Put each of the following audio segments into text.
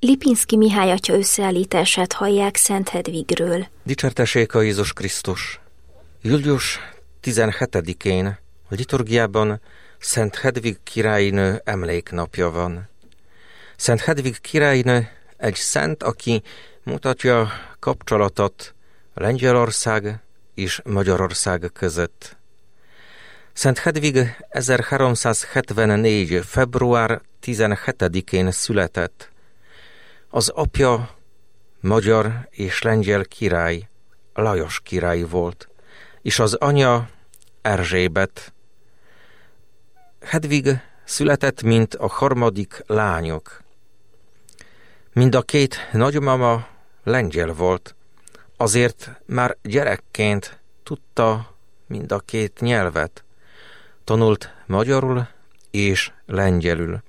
Lipinszky Mihály atya összeállítását hallják Szent Hedvigről. Dicsértessék a Jézus Krisztus! Július 17-én a liturgiában Szent Hedvig királynő emléknapja van. Szent Hedvig királynő egy szent, aki mutatja kapcsolatot Lengyelország és Magyarország között. Szent Hedvig 1374. február 17-én született. Az apja magyar és lengyel király, Lajos király volt, és az anya Erzsébet. Hedvig született, mint a harmadik lányok. Mind a két nagymama lengyel volt, azért már gyerekként tudta mind a két nyelvet. Tanult magyarul és lengyelül.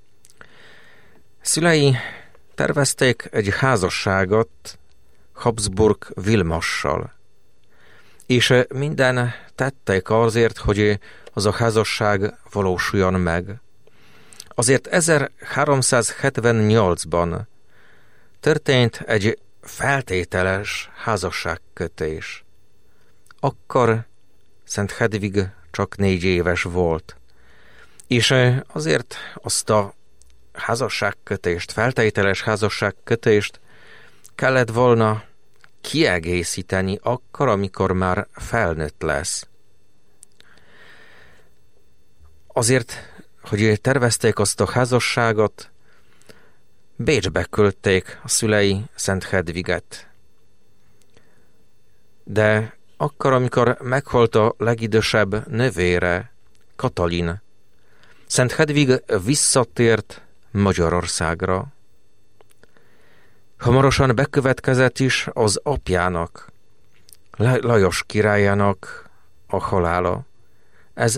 Szülei tervezték egy házasságot Habsburg Vilmossal, és minden tették azért, hogy az a házasság valósuljon meg. Azért 1378-ban történt egy feltételes házasságkötés. Akkor Szent Hedvig csak 4 éves volt, és azért azt a házasságkötést, feltételes házasságkötést kellett volna kiegészíteni akkor, amikor már felnőtt lesz. Azért, hogy tervezték azt a házasságot, Bécsbe küldték a szülei Szent Hedviget. De akkor, amikor meghalt a legidősebb nővére, Katalin, Szent Hedvig visszatért Magyarországra. Hamarosan bekövetkezett is az apjának, Lajos királyának a halála. Ez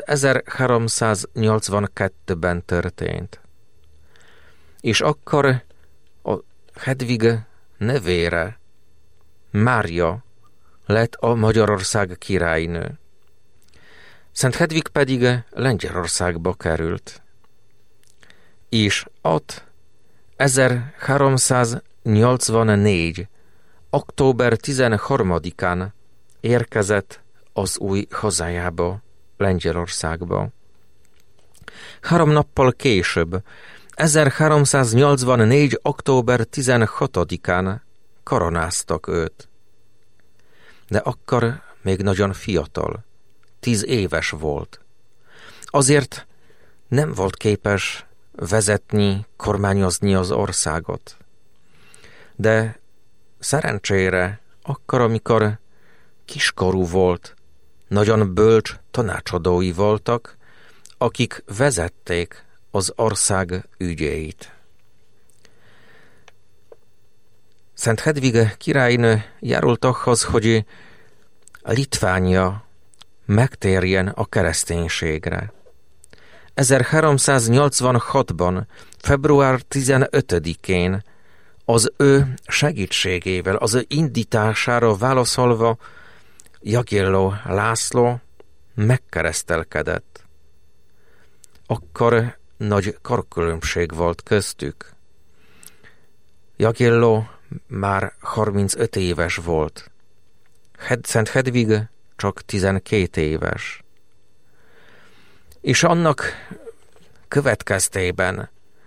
1382-ben történt. És akkor a Hedvig nővére, Mária, lett a Magyarország királynő. Szent Hedvig pedig Lengyelországba került. És ott 1384. október 13-án érkezett az új hazájába, Lengyelországba. 3 nappal később, 1384. október 16-án koronáztak őt. De akkor még nagyon fiatal, 10 éves volt. Azért nem volt képes vezetni, kormányozni az országot. De szerencsére, akkor, amikor kiskorú volt, nagyon bölcs tanácsadói voltak, akik vezették az ország ügyeit. Szent Hedvig királynő járult ahhoz, hogy Litvánia megtérjen a kereszténységre. 1386-ban, február 15-én az ő segítségével, az ő indítására válaszolva Jagelló László megkeresztelkedett. Akkor nagy korkülönbség volt köztük. Jagelló már 35 éves volt. Szent Hedvig csak 12 éves. És annak következtében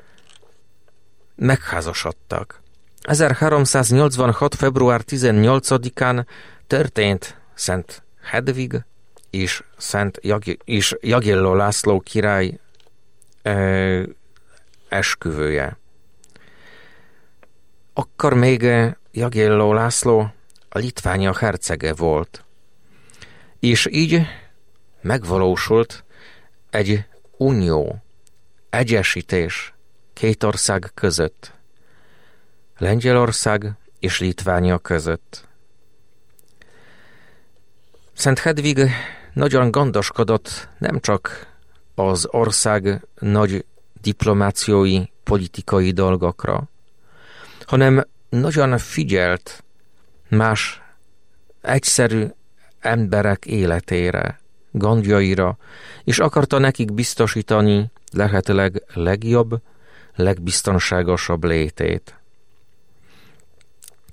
megházasodtak. 1386. február 18-án történt Szent Hedvig és Jagelló László király esküvője. Akkor még Jagelló László a Litvánia hercege volt. És így megvalósult egy unió, egyesítés 2 ország között, Lengyelország és Litvánia között. Szent Hedvig nagyon gondoskodott nem csak az ország nagy diplomáciai, politikai dolgokra, hanem nagyon figyelt más egyszerű emberek életére, gondjaira, és akarta nekik biztosítani lehetőleg legjobb, legbiztonságosabb létét.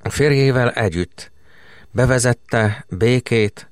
a férjével együtt bevezette békét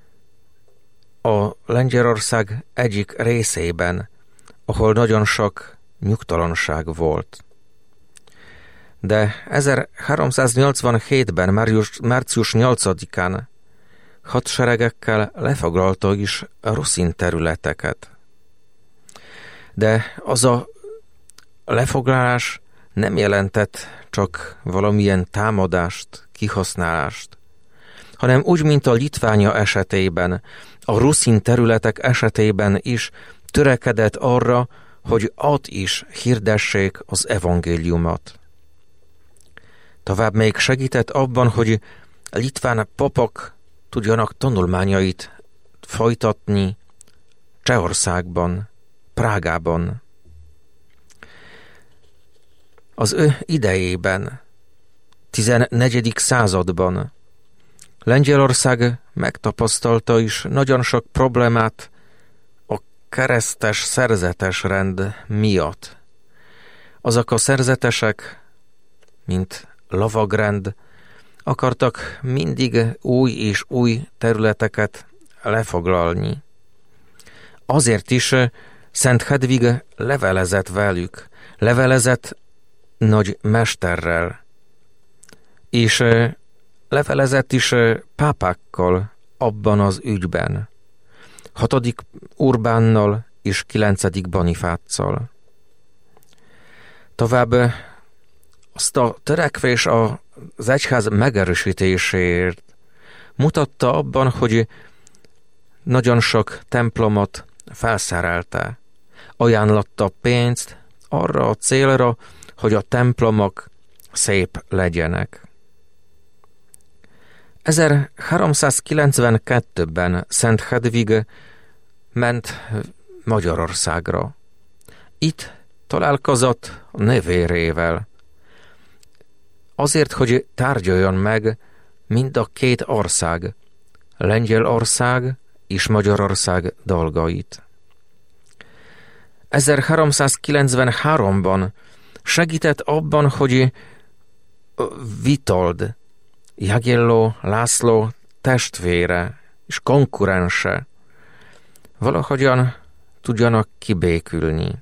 a Lengyelország egyik részében, ahol nagyon sok nyugtalanság volt. De 1387-ben, március 8-án hadseregekkel lefoglalta is a ruszin területeket. De az a lefoglalás nem jelentett csak valamilyen támadást, kihasználást, hanem úgy, mint a Litvánia esetében, a ruszin területek esetében is törekedett arra, hogy ott is hirdessék az evangéliumot. Tovább még segített abban, hogy a litván papok tudjanak tanulmányait folytatni Csehországban, Prágában. Az ő idejében, 14. században Lengyelország megtapasztalta is nagyon sok problémát a keresztes szerzetes rend miatt. Azok a szerzetesek, mint lovagrend, akartak mindig új és új területeket lefoglalni. Azért is Szent Hedvig levelezett velük, levelezett nagy mesterrel, és levelezett is pápákkal abban az ügyben, 6. Urbánnal és 9. Bonifáccal. Tovább azt a törekvés az egyház megerősítéséért mutatta abban, hogy nagyon sok templomot felszerelte, ajánlotta pénzt arra a célra, hogy a templomok szép legyenek. 1392-ben Szent Hedvig ment Magyarországra. Itt találkozott a nővérével, azért, hogy tárgyaljon meg mind a két ország, Lengyelország és Magyarország dolgait. 1393-ban segített abban, hogy Witold, Jagielló László testvére és konkurense valahogyan tudjanak kibékülni.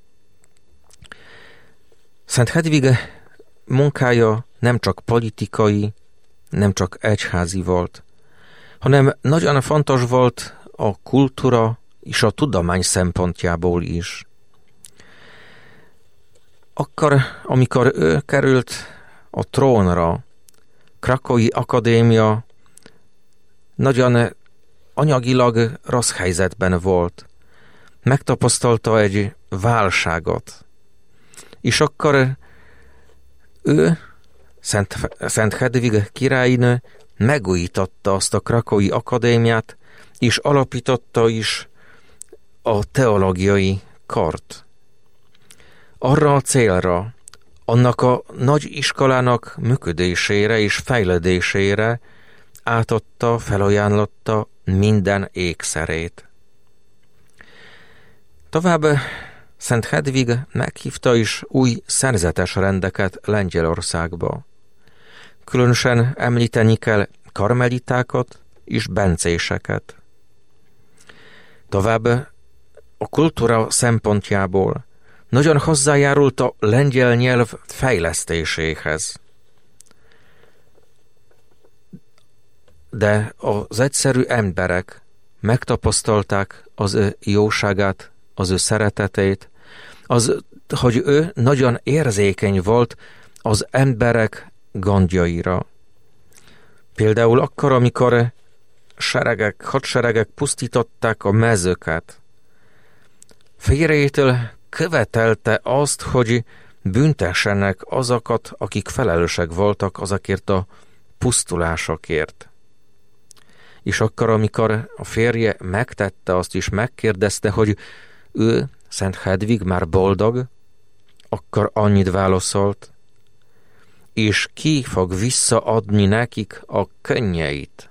Szent Hedvig munkája nem csak politikai, nem csak egyházi volt, hanem nagyon fontos volt a kultúra és a tudomány szempontjából is. Akkor, amikor ő került a trónra, Krakói Akadémia nagyon anyagilag rossz helyzetben volt. Megtapasztalta egy válságot. És akkor ő, Szent Hedvig királynő megújította azt a Krakói Akadémiát, és alapította is a teológiai kart. Arra a célra, annak a nagy iskolának működésére és fejlődésére átadta, felajánlotta minden ékszerét. Tovább Szent Hedvig meghívta is új szerzetes rendeket Lengyelországba. Különösen említeni kell karmelitákat és bencéseket. Tovább a kultúra szempontjából nagyon hozzájárult a lengyel nyelv fejlesztéséhez. De az egyszerű emberek megtapasztalták az ő jóságát, az ő szeretetét, hogy ő nagyon érzékeny volt az emberek gondjaira. Például akkor, amikor hadseregek pusztították a mezőket, férjétől követelte azt, hogy büntessenek azokat, akik felelősek voltak azokért a pusztulásokért. És akkor, amikor a férje megtette azt is, megkérdezte, hogy ő, Szent Hedvig, már boldog, akkor annyit válaszolt, és ki fog visszaadni nekik a könnyeit.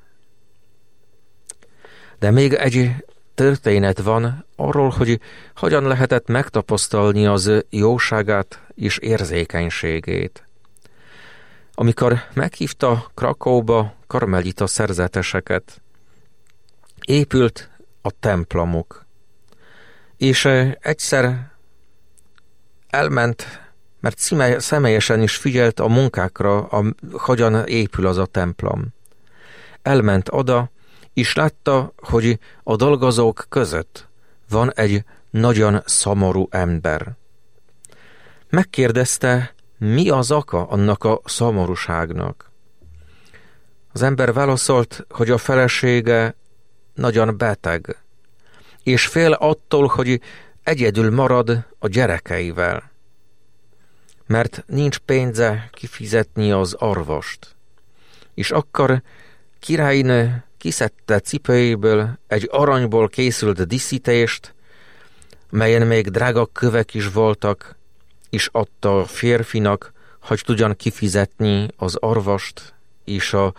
De még egy történet van arról, hogy hogyan lehetett megtapasztalni az jóságát és érzékenységét. amikor meghívta Krakóba karmelita szerzeteseket, épült a templomuk, és egyszer elment, mert személyesen is figyelt a munkákra, hogyan épül az a templom. Elment oda, és látta, hogy a dolgozók között van egy nagyon szomorú ember. Megkérdezte, mi az oka annak a szomorúságnak. Az ember válaszolt, hogy a felesége nagyon beteg, és fél attól, hogy egyedül marad a gyerekeivel, mert nincs pénze kifizetni az orvost. És akkor királynő kiszedte cipőjéből egy aranyból készült díszítést, melyen még drága kövek is voltak, és adta a férfinak, hogy tudjan kifizetni az orvost, és a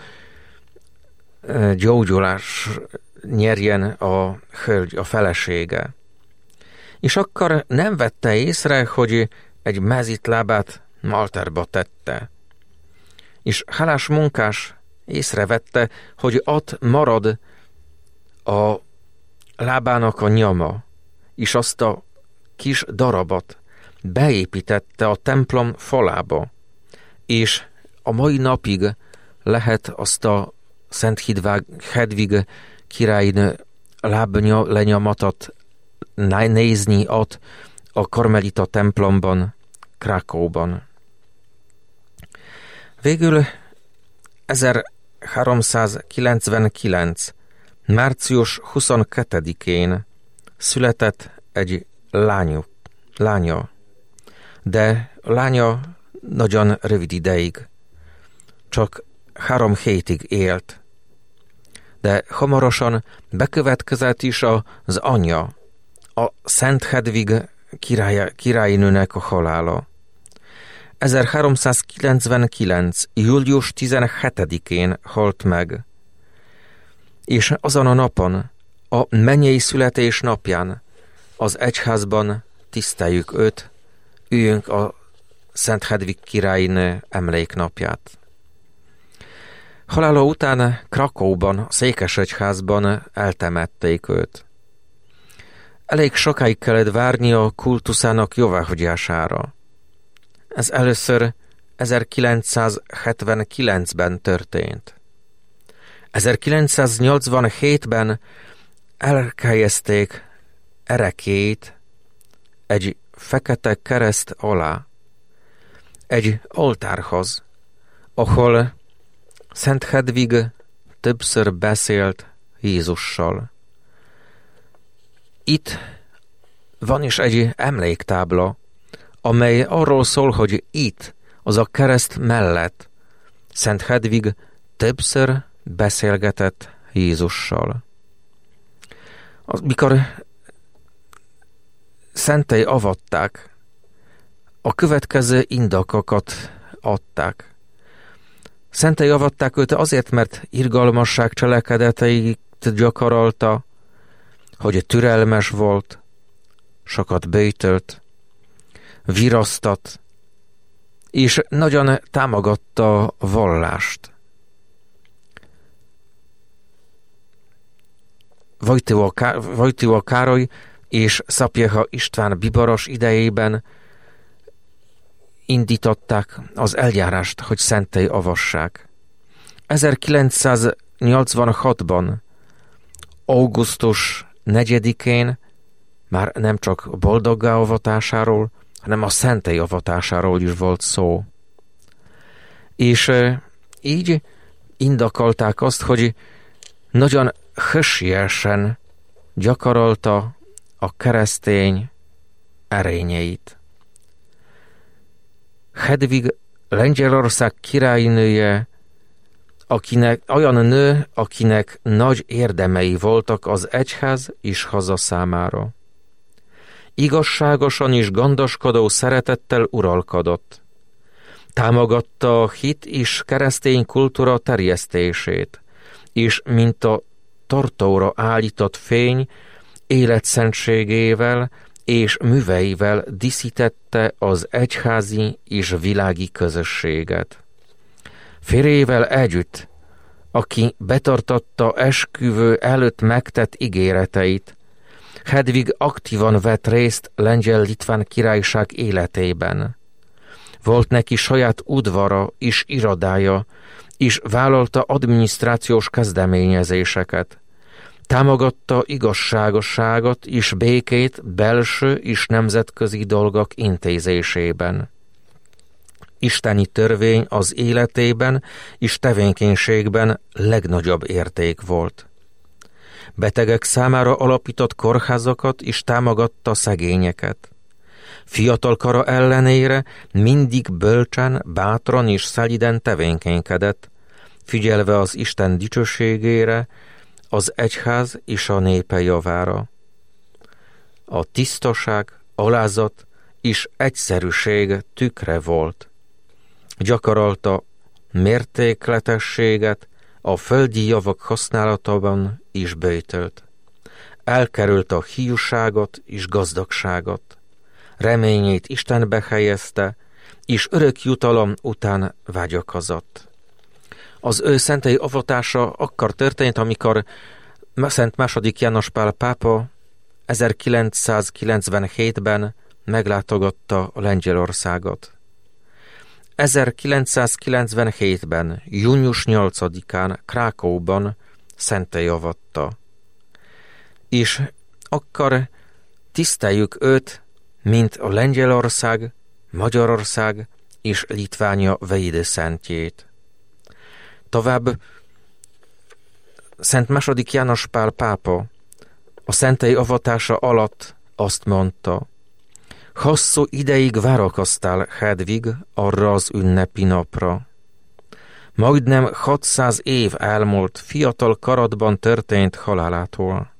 gyógyulás nyerjen a hölgy, a felesége. És akkor nem vette észre, hogy egy mezitlábát malterba tette. És hálás munkás észrevette, hogy ott marad a lábának a nyoma, és azt a kis darabot beépítette a templom falába, és a mai napig lehet azt a Szent Hedvig királynő láblenyomatot nézni ott a karmelita templomban, Krakóban. Végül 1399. március 22-én született egy lánya, de a lánya nagyon rövid ideig, csak 3 hétig élt. De hamarosan bekövetkezett is az anyja, a Szent Hedvig királynőnek a halála. 1399. július 17-én halt meg, és azon a napon, a mennyei születés napján az egyházban tiszteljük őt, üljünk a Szent Hedvig királynő emléknapját. Halála után Krakóban, a székesegyházban eltemették őt. Elég sokáig kellett várni a kultuszának jóváhagyására. Ez először 1979-ben történt. 1987-ben elhelyezték erekét egy fekete kereszt alá, egy oltárhoz, ahol Szent Hedvig többször beszélt Jézussal. Itt van is egy emléktábla, amely arról szól, hogy itt, az a kereszt mellett Szent Hedvig többször beszélgetett Jézussal. Mikor szenté avatták, a következő indokokat adták. Szenté avatták őt azért, mert irgalmasság cselekedeteit gyakorolta, hogy türelmes volt, sokat böjtölt, virasztat, és nagyon támogatta a vallást. Wojtyła Károly és Szapieha István bibaros idejében indították az eljárást, hogy szenté avassák. 1986-ban, augusztus 4-én már nem csak boldoggá avatásáról, hanem a szenté avatásáról is volt szó. És így indokolták azt, hogy nagyon hősiesen gyakorolta a keresztény erényeit. Hedvig Lengyelország királynője, olyan nő, akinek nagy érdemei voltak az egyház és haza számára. Igazságosan és gondoskodó szeretettel uralkodott. Támogatta a hit és keresztény kultúra terjesztését, és mint a tortóra állított fény, életszentségével és műveivel díszítette az egyházi és világi közösséget. férjével együtt, aki betartatta esküvő előtt megtett ígéreteit, Hedvig aktívan vett részt Lengyel-Litván királyság életében. Volt neki saját udvara és irodája, és vállalta adminisztrációs kezdeményezéseket. Támogatta igazságosságot és békét belső és nemzetközi dolgok intézésében. Isteni törvény az életében és tevékenységben legnagyobb érték volt. Betegek számára alapított kórházakat és támogatta szegényeket. Fiatal kora ellenére mindig bölcsen, bátran és szelíden tevékenykedett, figyelve az Isten dicsőségére, az egyház és a népe javára. A tisztaság, alázat és egyszerűség tükre volt. Gyakorolta mértékletességet a földi javak használatában is böjtölt. Elkerült a hiúságot és gazdagságot. Reményét Istenbe helyezte, és örök jutalom után vágyakozott. Az ő szentei avatása akkor történt, amikor Szent II. János Pál pápa 1997-ben meglátogatta Lengyelországot. 1997-ben, június 8-án Krakóban szentté avatta. És akkor tiszteljük őt, mint a Lengyelország, Magyarország és Litvánia védőszentjét. Tovább Szent II. János Pál pápa a szentei avatása alatt azt mondta: hosszú ideig várakoztál, Hedvig, arra az ünnepi napra. Majdnem 600 év elmúlt fiatal karodban történt halálától.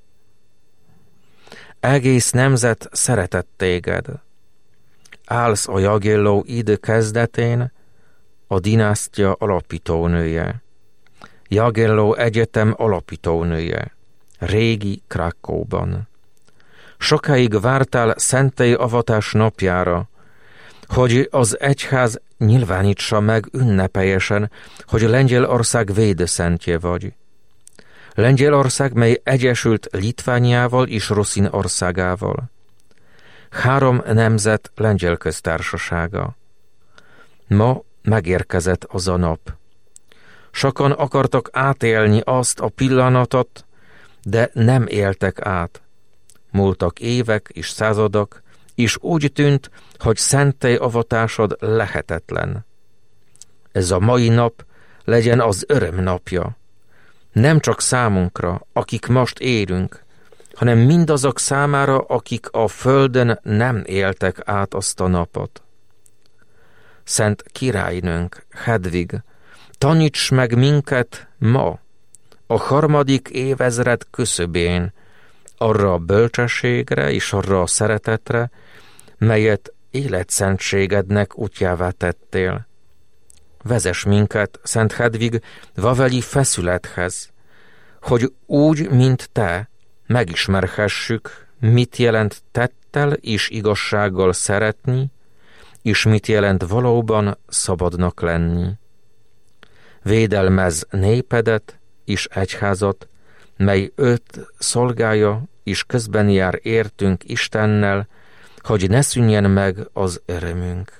Egész nemzet szeretett téged. Állsz a Jagelló idő kezdetén, a dinasztia alapítónője. Jagelló Egyetem alapítónője, régi Krakóban. Sokáig vártál szentei avatás napjára, hogy az egyház nyilvánítsa meg ünnepélyesen, hogy Lengyelország védőszentje vagy. Lengyelország, mely egyesült Litvániával és Ruszin országával. 3 nemzet lengyel köztársasága. Ma megérkezett az a nap. Sokan akartak átélni azt a pillanatot, de nem éltek át. Múltak évek és századok, és úgy tűnt, hogy szentté avatásod lehetetlen. Ez a mai nap legyen az öröm napja. Nem csak számunkra, akik most élünk, hanem mindazok számára, akik a földön nem éltek át azt a napot. Szent királynőnk, Hedvig, taníts meg minket ma, a 3. évezred küszöbén, arra a bölcsességre és arra a szeretetre, melyet életszentségednek útjává tettél. Vezess minket, Szent Hedvig, vaveli feszülethez, hogy úgy, mint te, megismerhessük, mit jelent tettel és igazsággal szeretni, és mit jelent valóban szabadnak lenni. Védelmezz népedet és egyházat, mely őt szolgálja, és közben jár értünk Istennel, hogy ne szűnjen meg az örömünk.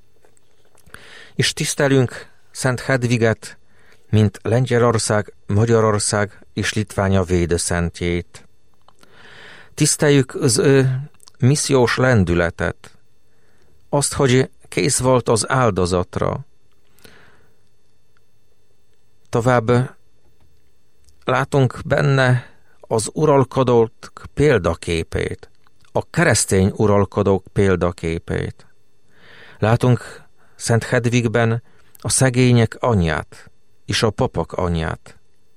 És tisztelünk Szent Hedviget, mint Lengyelország, Magyarország és Litvánia védőszentjét. Tiszteljük az ő missziós lendületet, azt, hogy kész volt az áldozatra. Tovább látunk benne az uralkodók példaképét, a keresztény uralkodók példaképét. Látunk Szent Hedvigben a szegények anyját és a papok anyját.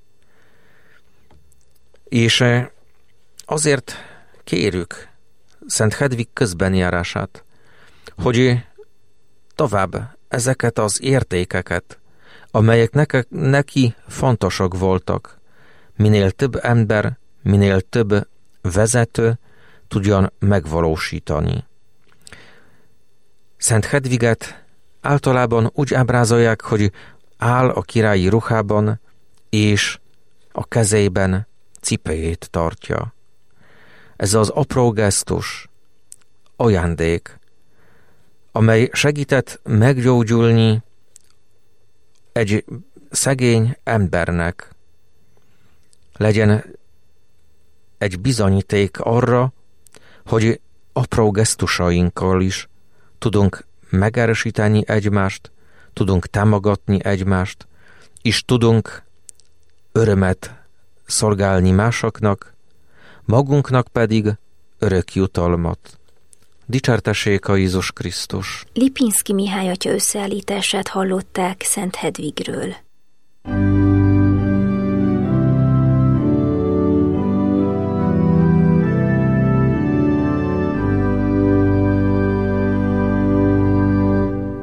És azért kérjük Szent Hedvig közbenjárását, hogy tovább ezeket az értékeket, amelyek neki fontosak voltak, minél több ember, minél több vezető tudjon megvalósítani. Szent Hedviget általában úgy ábrázolják, hogy áll a királyi ruhában, és a kezében cipőjét tartja. Ez az apró gesztus, ajándék, amely segített meggyógyulni egy szegény embernek. Legyen egy bizonyíték arra, hogy apró gesztusainkkal is tudunk megerősíteni egymást, tudunk támogatni egymást, és tudunk örömet szolgálni másoknak, magunknak pedig örök jutalmat. Dicsértessék a Jézus Krisztus! Lipinszky Mihály atya összeállítását hallották Szent Hedvigről.